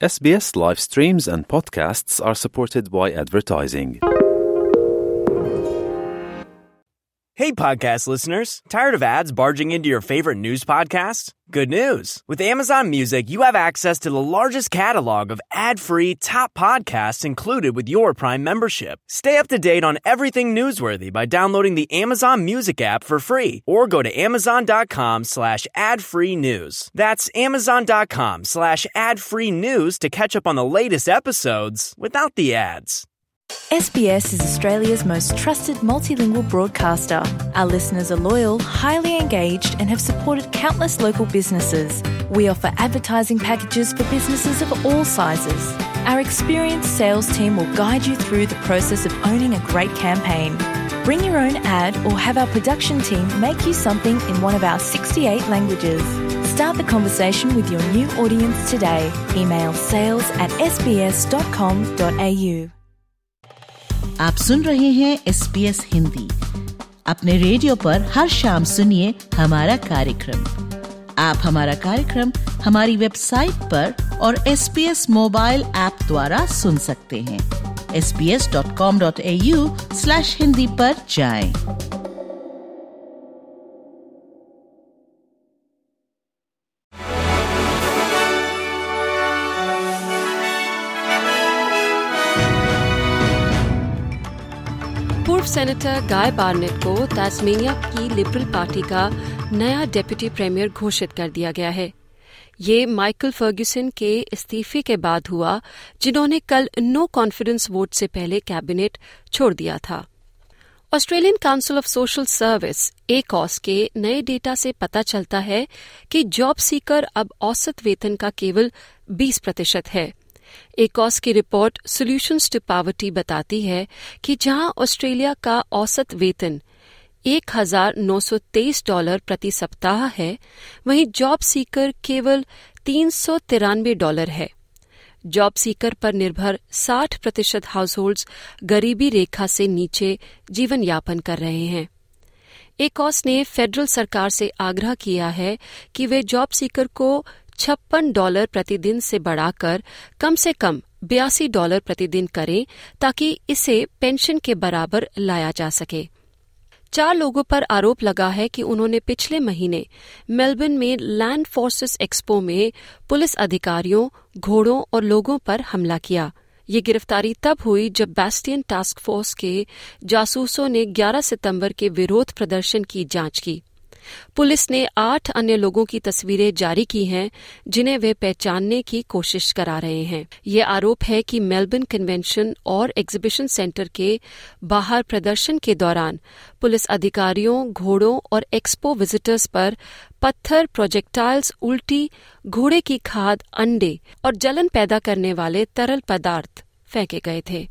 SBS live streams and podcasts are supported by advertising. Hey, podcast listeners. Tired of ads barging into your favorite news podcasts? Good news. With Amazon Music, you have access to the largest catalog of ad-free top podcasts included with your Prime membership. Stay up to date on everything newsworthy by downloading the Amazon Music app for free or go to amazon.com/ad-free news. That's amazon.com/ad-free news to catch up on the latest episodes without the ads. SBS is Australia's most trusted multilingual broadcaster. Our listeners are loyal, highly engaged and have supported countless local businesses. We offer advertising packages for businesses of all sizes. Our experienced sales team will guide you through the process of owning a great campaign. Bring your own ad or have our production team make you something in one of our 68 languages. Start the conversation with your new audience today. Email sales@sbs.com.au. आप सुन रहे हैं SBS Hindi. अपने radio पर हर शाम सुनिए हमारा कार्यक्रम। आप हमारा कार्यक्रम हमारी वेबसाइट पर और SBS मोबाइल ऐप द्वारा सुन सकते हैं। sbs.com.au/hindi पर जाएं। पूर्व सेनेटर गाय बार्नेट को तास्मेनिया की लिबरल पार्टी का नया डिप्टी प्रीमियर घोषित कर दिया गया है। ये माइकल फर्ग्यूसन के इस्तीफे के बाद हुआ, जिन्होंने कल नो कॉन्फिडेंस वोट से पहले कैबिनेट छोड़ दिया था। Australian council of social service ACOS के नए डेटा से पता चलता है कि जॉब सीकर अब औसत वेतन का केवल 20% है। ACOS की रिपोर्ट सॉल्यूशंस टू पॉवर्टी बताती है कि जहां ऑस्ट्रेलिया का औसत वेतन $1,923 प्रति सप्ताह है, वहीं जॉब सीकर केवल $393 है। जॉब सीकर पर निर्भर 60% हाउसहोल्ड्स गरीबी रेखा से नीचे जीवन यापन कर रहे हैं। ACOS ने फेडरल सरकार से आग्रह किया है कि वे जॉब सीकर को $56 प्रतिदिन से बढ़ाकर कम से कम $82 प्रतिदिन करें, ताकि इसे पेंशन के बराबर लाया जा सके। 4 लोगों पर आरोप लगा है कि उन्होंने पिछले महीने मेलबर्न में लैंड फोर्सेस एक्सपो में पुलिस अधिकारियों, घोड़ों और लोगों पर हमला किया। ये गिरफ्तारी तब हुई जब बैस्टियन टास्क फोर्स के जासूसों ने 11 सितंबर के विरोध प्रदर्शन की जांच की। पुलिस ने 8 अन्य लोगों की तस्वीरें जारी की हैं, जिन्हें वे पहचानने की कोशिश करा रहे हैं। ये आरोप है कि मेलबर्न कन्वेंशन और एग्जीबिशन सेंटर के बाहर प्रदर्शन के दौरान पुलिस अधिकारियों, घोड़ों और एक्सपो विजिटर्स पर पत्थर, प्रोजेक्टाइल्स, उल्टी, घोड़े की खाद, अंडे और जलन पैदा करने वाले तरल पदार्थ फेंके गए थे।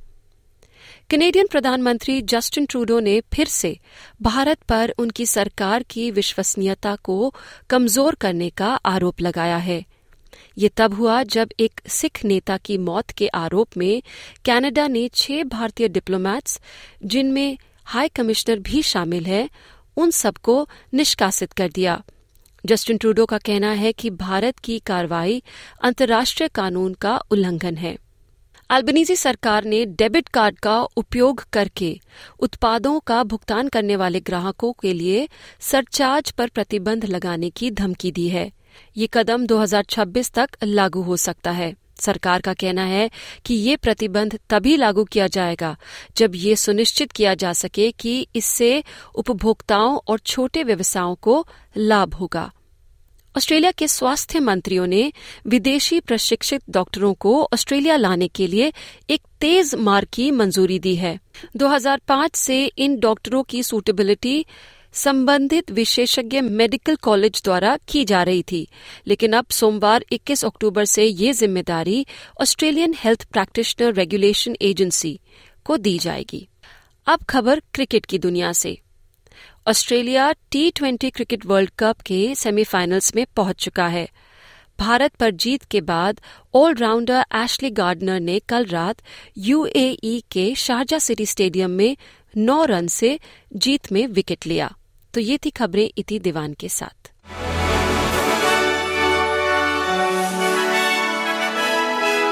कैनेडियन प्रधानमंत्री जस्टिन ट्रूडो ने फिर से भारत पर उनकी सरकार की विश्वसनीयता को कमजोर करने का आरोप लगाया है। ये तब हुआ जब एक सिख नेता की मौत के आरोप में कनाडा ने 6 भारतीय डिप्लोमैट्स, जिनमें हाई कमिश्नर भी शामिल है, उन सबको निष्कासित कर दिया। जस्टिन ट्रूडो का कहना है कि भारत की कार्रवाई अंतर्राष्ट्रीय कानून का उल्लंघन है। अल्बनीज़ी सरकार ने डेबिट कार्ड का उपयोग करके उत्पादों का भुगतान करने वाले ग्राहकों के लिए सरचार्ज पर प्रतिबंध लगाने की धमकी दी है। ये कदम 2026 तक लागू हो सकता है। सरकार का कहना है कि ये प्रतिबंध तभी लागू किया जाएगा जब ये सुनिश्चित किया जा सके कि इससे उपभोक्ताओं और छोटे व्यवसायों को लाभ होगा। ऑस्ट्रेलिया के स्वास्थ्य मंत्रियों ने विदेशी प्रशिक्षित डॉक्टरों को ऑस्ट्रेलिया लाने के लिए एक तेज मार्ग की मंजूरी दी है। 2005 से इन डॉक्टरों की सूटेबिलिटी संबंधित विशेषज्ञ मेडिकल कॉलेज द्वारा की जा रही थी, लेकिन अब सोमवार 21 अक्टूबर से ये जिम्मेदारी Australian health practitioner regulation agency को दी जाएगी। अब खबर क्रिकेट की दुनिया से। Australia T20 cricket world cup के सेमीफाइनल्स में पहुंच चुका है। भारत पर जीत के बाद ऑलराउंडर एशली गार्डनर ने कल रात UAE के शारजा सिटी स्टेडियम में 9 रन से जीत में विकेट लिया। तो ये थी खबरें इति दीवान के साथ।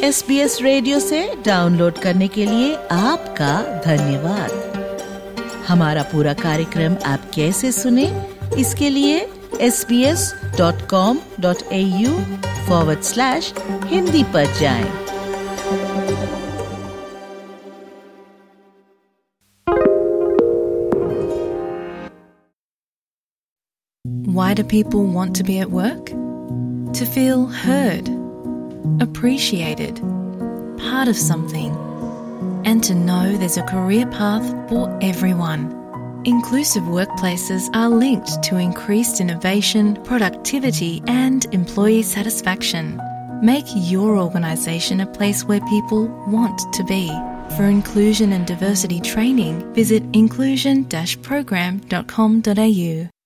SBS रेडियो से डाउनलोड करने के लिए आपका धन्यवाद। हमारा पूरा कार्यक्रम आप कैसे सुने, इसके लिए sbs.com.au/Hindi पर जाएं। Why do people want to be at work? To feel heard, appreciated, part of something, and to know there's a career path for everyone. Inclusive workplaces are linked to increased innovation, productivity, and employee satisfaction. Make your organisation a place where people want to be. For inclusion and diversity training, visit inclusion-program.com.au.